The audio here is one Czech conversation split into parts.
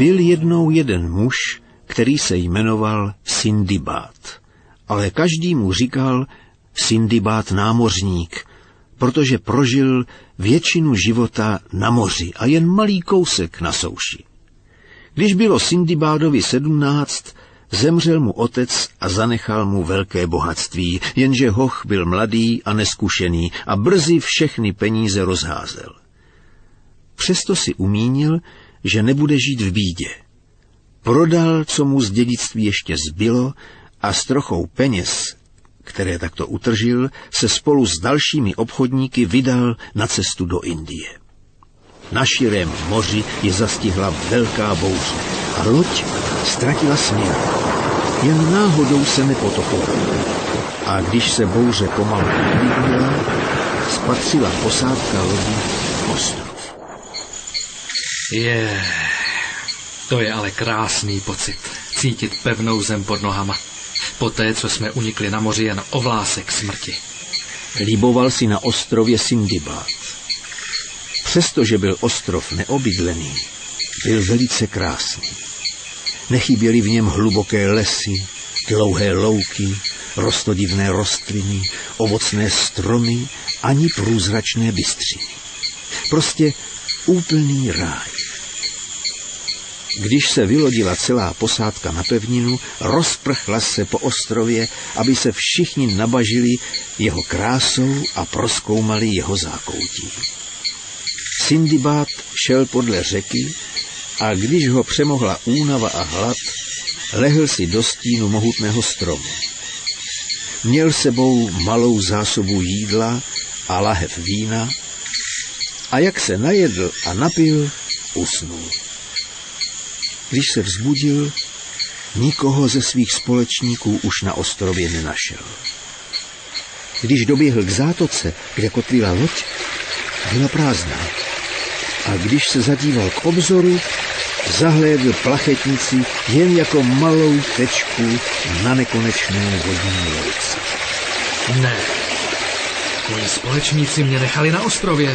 Byl jednou jeden muž, který se jmenoval Sindibád, ale každý mu říkal Sindibád námořník, protože prožil většinu života na moři a jen malý kousek na souši. Když bylo Sindibádovi 17, zemřel mu otec a zanechal mu velké bohatství, jenže hoch byl mladý a neskušený a brzy všechny peníze rozházel. Přesto si umínil, že nebude žít v bídě. Prodal, co mu z dědictví ještě zbylo, a s trochou peněz, které takto utržil, se spolu s dalšími obchodníky vydal na cestu do Indie. Na širém moři je zastihla velká bouře a loď ztratila směr. Jen náhodou se nepotopila. A když se bouře pomalu uklidnila, spatřila posádka lodí ostrov. To je ale krásný pocit, cítit pevnou zem pod nohama. Poté, co jsme unikli na moři jen o vlásek smrti. Líboval si na ostrově Sindibád. Přestože byl ostrov neobydlený, byl velice krásný. Nechyběly v něm hluboké lesy, dlouhé louky, rostodivné rostliny, ovocné stromy, ani průzračné bystřiny. Prostě úplný ráj. Když se vylodila celá posádka na pevninu, rozprchla se po ostrově, aby se všichni nabažili jeho krásou a prozkoumali jeho zákoutí. Sindibád šel podle řeky a když ho přemohla únava a hlad, lehl si do stínu mohutného stromu. Měl sebou malou zásobu jídla a lahev vína a jak se najedl a napil, usnul. Když se vzbudil, nikoho ze svých společníků už na ostrově nenašel. Když doběhl k zátoce, kde kotvila loď, byla prázdná. A když se zadíval k obzoru, zahlédl plachetnici jen jako malou tečku na nekonečné vodní louce. Ne, moji společníci mě nechali na ostrově.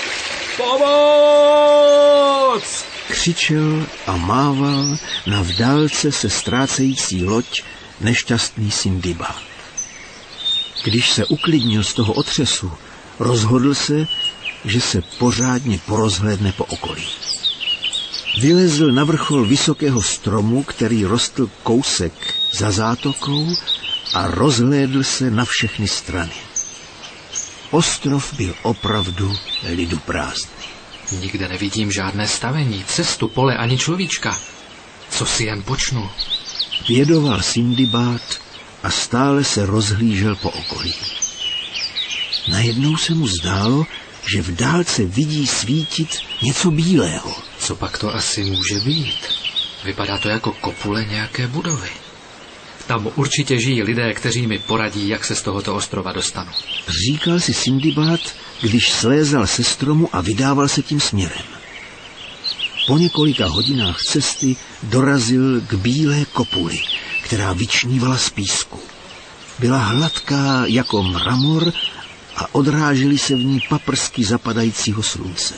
Pomoc! Křičel a mával na v dálce se ztrácející loď nešťastný Sindibád. Když se uklidnil z toho otřesu, rozhodl se, že se pořádně porozhlédne po okolí. Vylezl na vrchol vysokého stromu, který rostl kousek za zátokou, a rozhlédl se na všechny strany. Ostrov byl opravdu liduprázdný. Nikde nevidím žádné stavení, cestu, pole ani človíčka. Co si jen počnu? Bědoval Sindibád a stále se rozhlížel po okolí. Najednou se mu zdálo, že v dálce vidí svítit něco bílého. Co pak to asi může být? Vypadá to jako kopule nějaké budovy. Tam určitě žijí lidé, kteří mi poradí, jak se z tohoto ostrova dostanu. Říkal si Sindibád, když slézal se stromu a vydával se tím směrem. Po několika hodinách cesty dorazil k bílé kopuli, která vyčnívala z písku. Byla hladká jako mramor a odrážely se v ní paprsky zapadajícího slunce.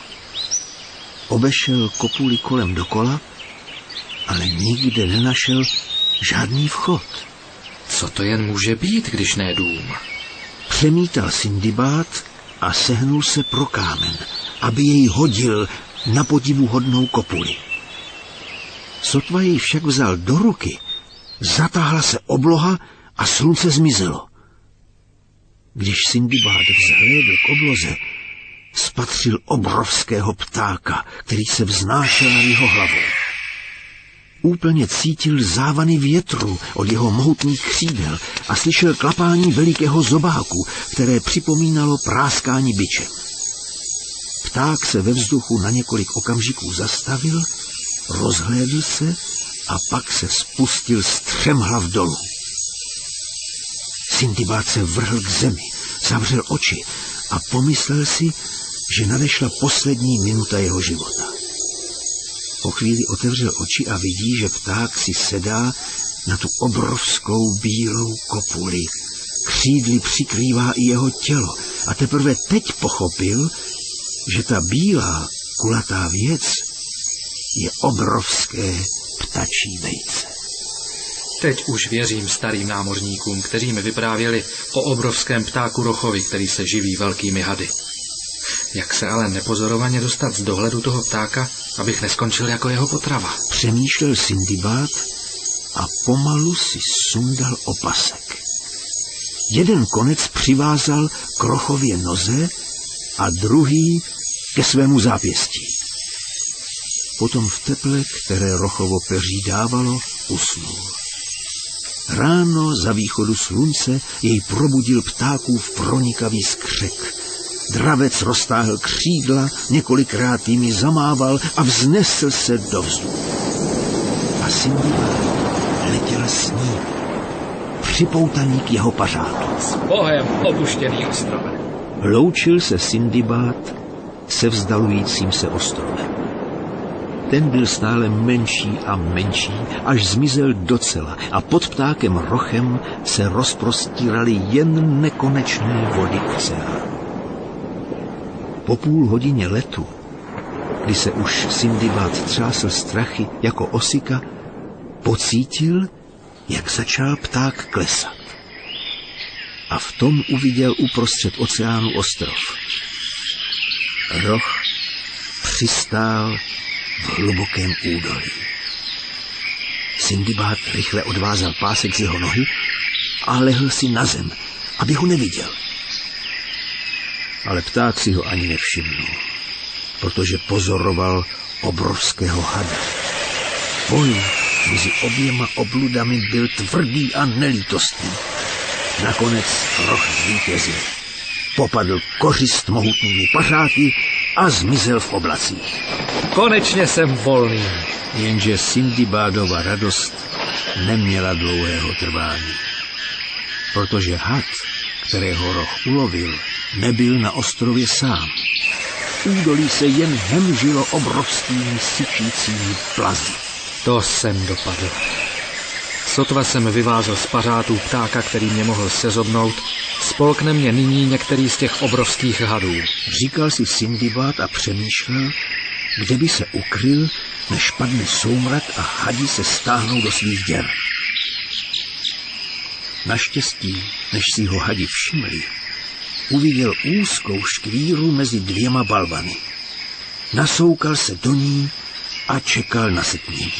Obešel kopuli kolem dokola, ale nikde nenašel žádný vchod. Co to jen může být, když ne dům? Přemítal Sindibád a sehnul se pro kámen, aby jej hodil na podivuhodnou kopuli. Sotva jej však vzal do ruky, zatáhla se obloha a slunce zmizelo. Když Sindibád vzhlédl k obloze, spatřil obrovského ptáka, který se vznášel nad jeho hlavou. Úplně cítil závany větru od jeho mohutných křídel a slyšel klapání velikého zobáku, které připomínalo práskání bičem. Pták se ve vzduchu na několik okamžiků zastavil, rozhlédl se a pak se spustil střemhlav dolů. Sindibád se vrhl k zemi, zavřel oči a pomyslel si, že nadešla poslední minuta jeho života. Po chvíli otevřel oči a vidí, že pták si sedá na tu obrovskou bílou kopuli. Křídly přikrývá i jeho tělo a teprve teď pochopil, že ta bílá, kulatá věc je obrovské ptačí vejce. Teď už věřím starým námořníkům, kteří mi vyprávěli o obrovském ptáku rochovi, který se živí velkými hady. Jak se ale nepozorovaně dostat z dohledu toho ptáka, abych neskončil jako jeho potrava? Přemýšlel Sindibad a pomalu si sundal opasek. Jeden konec přivázal k rochově noze a druhý ke svému zápěstí. Potom v teple, které rochovo peří dávalo, usnul. Ráno za východu slunce jej probudil ptákův pronikavý skřek. Dravec roztáhl křídla, několikrát jimi zamával a vznesl se do vzduchu. A Sindibad letěl s ním, připoutaný k jeho pařátu. S Bohem opuštěný ostrov. Loučil se Sindibad se vzdalujícím se ostrovem. Ten byl stále menší a menší, až zmizel docela a pod ptákem rochem se rozprostíraly jen nekonečné vody oceánu. Po půl hodině letu, kdy se už Sindibad třásl strachy jako osika, pocítil, jak začal pták klesat. A v tom uviděl uprostřed oceánu ostrov. Roch přistál v hlubokém údolí. Sindibad rychle odvázal pásek z jeho nohy a lehl si na zem, aby ho neviděl. Ale pták si ho ani nevšimnul, protože pozoroval obrovského hada. Boj mezi oběma obludami byl tvrdý a nelítostný. Nakonec roch zvítězil. Popadl kořist mohutnými pařáky a zmizel v oblacích. Konečně jsem volný. Jenže Sindibádova radost neměla dlouhého trvání. Protože had, kterého roch ulovil, nebyl na ostrově sám. Údolí se jen hemžilo obrovskými syčícími plazy. To jsem dopadl. Sotva jsem vyvázl z pařátů ptáka, který mě mohl sezobnout, spolkne mě nyní některý z těch obrovských hadů. Říkal si Sindibad a přemýšlel, kde by se ukryl, než padne soumrak a hadi se stáhnou do svých děr. Naštěstí, než si ho hadi všimli, uviděl úzkou škvíru mezi dvěma balvany. Nasoukal se do ní a čekal na setmění.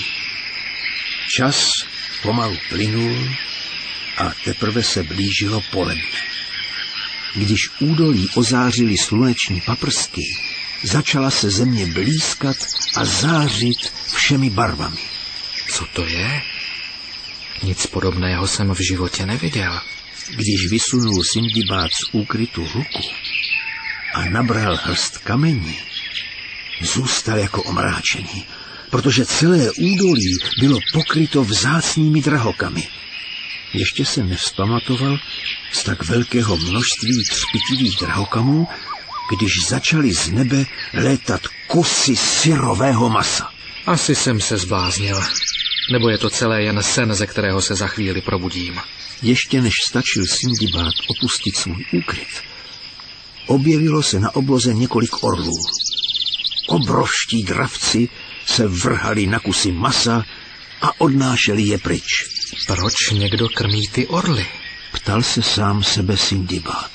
Čas pomalu plynul a teprve se blížilo poledne. Když údolí ozářily sluneční paprsky, začala se země blýskat a zářit všemi barvami. Co to je? Nic podobného jsem v životě neviděl. Když vysunul Sindibad z úkrytu ruku a nabral hrst kamení, zůstal jako omráčený, protože celé údolí bylo pokryto vzácnými drahokamy. Ještě se nevzpamatoval z tak velkého množství třpitivých drahokamů, když začaly z nebe létat kusy syrového masa. Asi jsem se zbláznil. Nebo je to celé jen sen, ze kterého se za chvíli probudím. Ještě než stačil Sindibad opustit svůj úkryt, objevilo se na obloze několik orlů. Obrovští dravci se vrhali na kusy masa a odnášeli je pryč. Proč někdo krmí ty orly? Ptal se sám sebe Sindibad.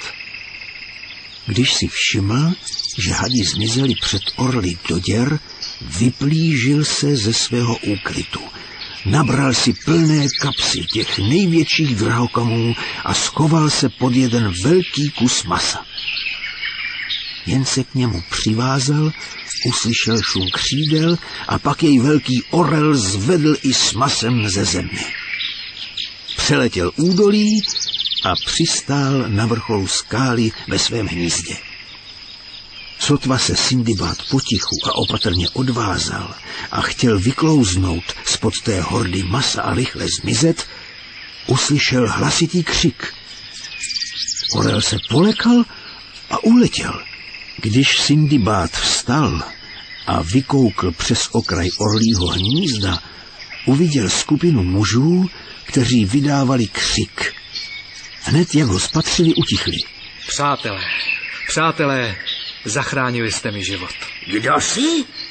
Když si všiml, že hadi zmizeli před orly do děr, vyplížil se ze svého úkrytu. Nabral si plné kapsy těch největších drahokamů a schoval se pod jeden velký kus masa. Jen se k němu přivázal, uslyšel šum křídel a pak jej velký orel zvedl i s masem ze země. Přeletěl údolí a přistál na vrcholu skály ve svém hnízdě. Sotva se Sindibad potichu a opatrně odvázal a chtěl vyklouznout spod té hordy masa a rychle zmizet, uslyšel hlasitý křik. Orel se polekal a uletěl. Když Sindibad vstal a vykoukl přes okraj orlího hnízda, uviděl skupinu mužů, kteří vydávali křik. Hned jak ho spatřili, utichli. Přátelé, zachránili jste mi život. Kdo jsi?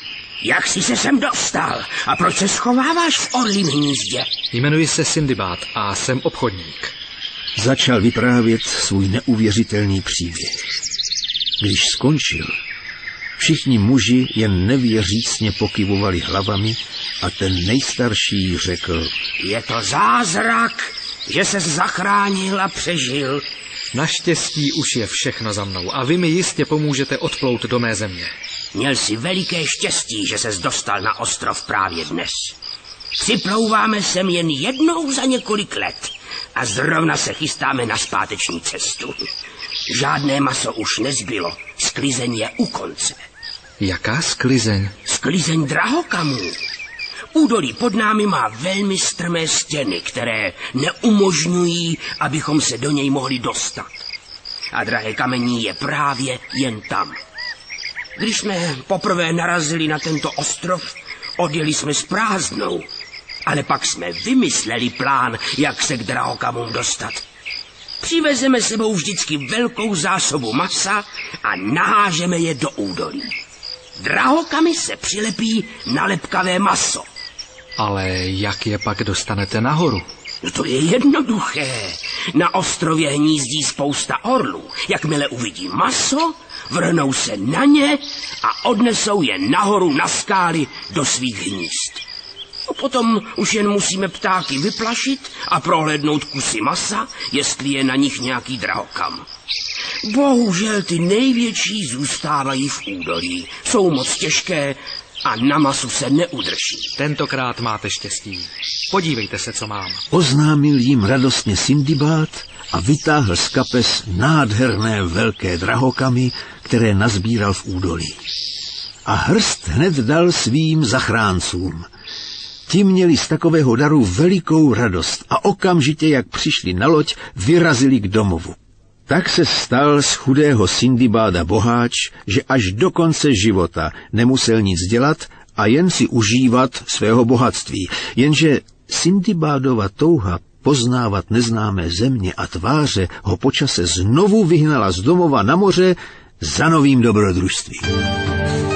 Jak jsi se sem dostal? A proč se schováváš v orlím hnízdě? Jmenuji se Sindibad a jsem obchodník. Začal vyprávět svůj neuvěřitelný příběh. Když skončil, všichni muži jen nevěřícně pokyvovali hlavami a ten nejstarší řekl: Je to zázrak, že ses zachránil a přežil. Naštěstí už je všechno za mnou a vy mi jistě pomůžete odplout do mé země. Měl jsi veliké štěstí, že ses dostal na ostrov právě dnes. Připlouváme sem jen jednou za několik let a zrovna se chystáme na zpáteční cestu. Žádné maso už nezbylo, sklizeň je u konce. Jaká sklizeň? Sklizeň drahokamů. Údolí pod námi má velmi strmé stěny, které neumožňují, abychom se do něj mohli dostat. A drahé kamení je právě jen tam. Když jsme poprvé narazili na tento ostrov, odjeli jsme s prázdnou, ale pak jsme vymysleli plán, jak se k drahokamům dostat. Přivezeme sebou vždycky velkou zásobu masa a nahážeme je do údolí. Drahokamy se přilepí na lepkavé maso. Ale jak je pak dostanete nahoru? No to je jednoduché. Na ostrově hnízdí spousta orlů. Jakmile uvidí maso, vrhnou se na ně a odnesou je nahoru na skály do svých hnízd. No potom už jen musíme ptáky vyplašit a prohlédnout kusy masa, jestli je na nich nějaký drahokam. Bohužel ty největší zůstávají v údolí. Jsou moc těžké a na masu se neudrží. Tentokrát máte štěstí. Podívejte se, co mám. Oznámil jim radostně Sindibad a vytáhl z kapes nádherné velké drahokamy, které nazbíral v údolí. A hrst hned dal svým zachráncům. Ti měli z takového daru velikou radost a okamžitě, jak přišli na loď, vyrazili k domovu. Tak se stal z chudého Sindibáda boháč, že až do konce života nemusel nic dělat a jen si užívat svého bohatství. Jenže Sindibádova touha poznávat neznámé země a tváře ho po čase znovu vyhnala z domova na moře za novým dobrodružstvím.